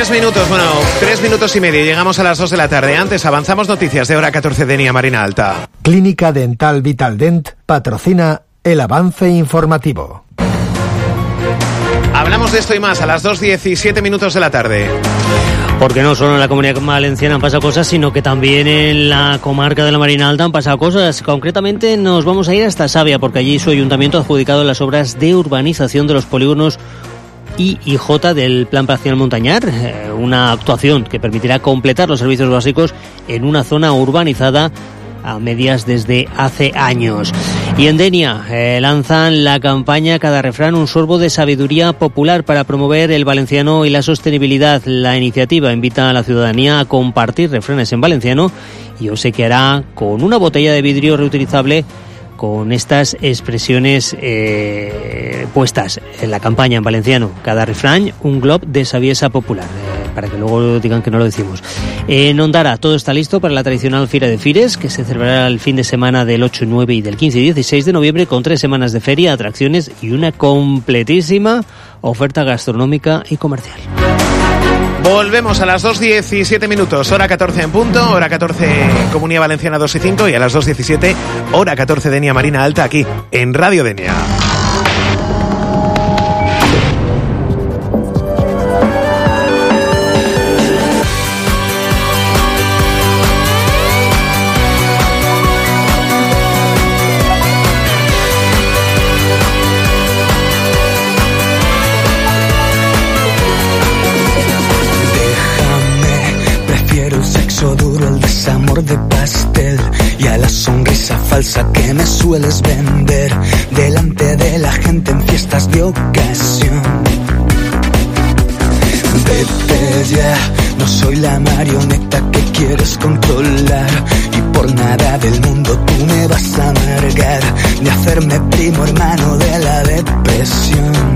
3 minutos, 3 minutos y medio. Llegamos a las 2 de la tarde. Antes avanzamos noticias de Hora 14 de Denia Marina Alta. Clínica Dental Vitaldent patrocina el avance informativo. Hablamos de esto y más a las 2:17 minutos de la tarde. Porque no solo en la Comunidad Valenciana han pasado cosas, sino que también en la comarca de la Marina Alta han pasado cosas. Concretamente nos vamos a ir hasta Savia, porque allí su ayuntamiento ha adjudicado las obras de urbanización de los polígonos I y J del Plan Parcial Montañar, una actuación que permitirá completar los servicios básicos en una zona urbanizada a medias desde hace años. Y en Denia lanzan la campaña Cada refrán, un sorbo de sabiduría popular para promover el valenciano y la sostenibilidad. La iniciativa invita a la ciudadanía a compartir refranes en valenciano y os se quedará con una botella de vidrio reutilizable con estas expresiones puestas en la campaña en valenciano. Cada refrán, un glob de saviesa popular, para que luego digan que no lo decimos. En Ondara todo está listo para la tradicional Fira de Fires, que se celebrará el fin de semana del 8, 9 y del 15 y 16 de noviembre, con 3 semanas de feria, atracciones y una completísima oferta gastronómica y comercial. Volvemos a las 2:17 minutos, hora 14 en punto, hora 14 Comunidad Valenciana 2 y 5 y a las 2:17, hora 14 Denia Marina Alta, aquí en Radio Denia. De pastel y a la sonrisa falsa que me sueles vender delante de la gente en fiestas de ocasión. Vete ya, no soy la marioneta que quieres controlar y por nada del mundo tú me vas a amargar de hacerme primo hermano de la depresión.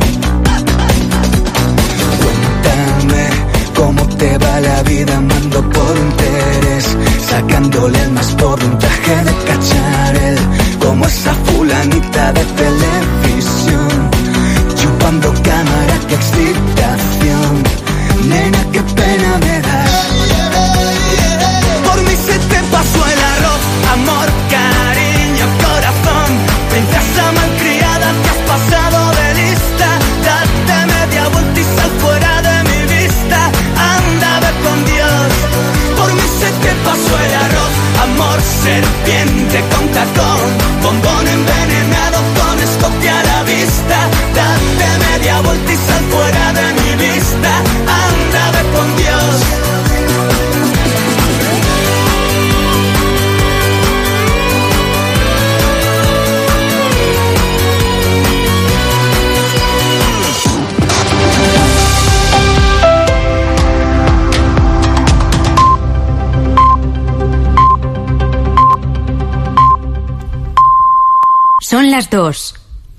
Cuéntame cómo te va la vida amando por interés, sacándole el más por un traje de cacharel, como esa fulanita de televisión, chupando cámara, qué excitación, nena, qué pena me das. Por mí se te pasó el arroz, amor, cariño, corazón, princesa malcriada, te has pasado de lista, date media vuelta y sal fuera de mi vista, anda, ve con Dios. Por mí se te pasó el arroz, amor, serpiente con tacón, bombón envenenado con escopia a la vista, date media vuelta y sal fuera de mi vista, anda, ve con Dios. Son las 2.